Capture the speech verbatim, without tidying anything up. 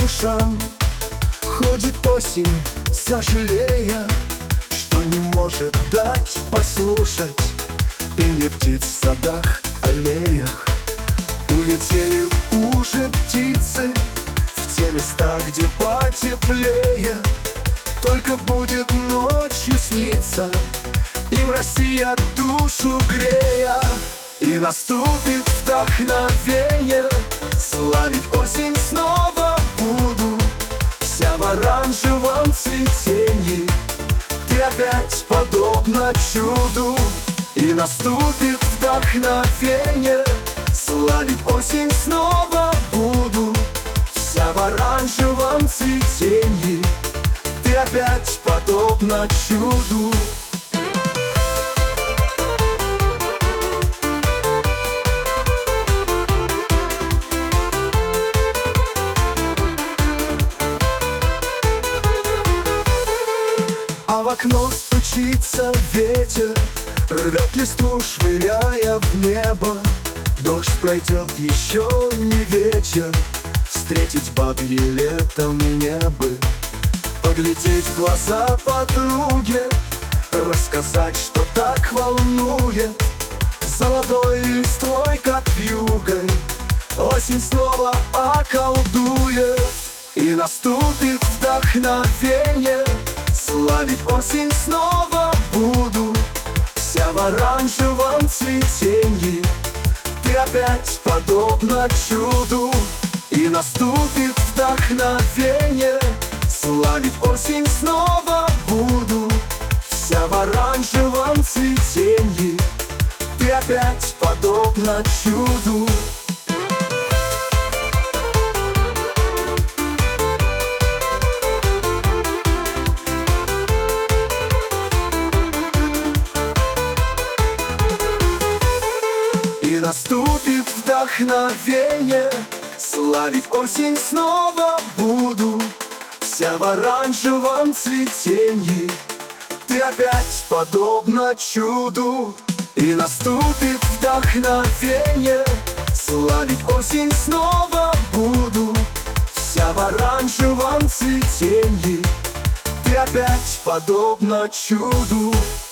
душам. Ходит осень, сожалея, что не может дать послушать пение птиц в садах, аллеях. Улетели уже птицы в те места, где потеплее. Только будет ночью сниться им Россия, душу грея. И наступит вдохновение, славить осень снова буду. Вся в оранжевом цветении, ты опять подобна чуду. И наступит вдохновение, славить осень снова буду. Вся в оранжевом цветении, ты опять подобна чуду. А в окно стучится ветер, рвет листву, швыряя в небо. Дождь пройдет, еще не вечер, встретить бабье летом небо. Поглядеть в глаза подруге, рассказать, что так волнует. Золотой листвой, как вьюгой, осень снова околдует. И наступит вдохновение, славить осень снова буду. Вся в оранжевом цветении, ты опять подобна чуду. И наступит вдохновение, славить осень снова буду. Вся в оранжевом цветении, ты опять подобна чуду. И наступит вдохновение, славить осень снова буду. Вся в оранжевом цветении, ты опять подобна чуду. И наступит вдохновение, славить осень снова буду. Вся в оранжевом цветении, ты опять подобна чуду.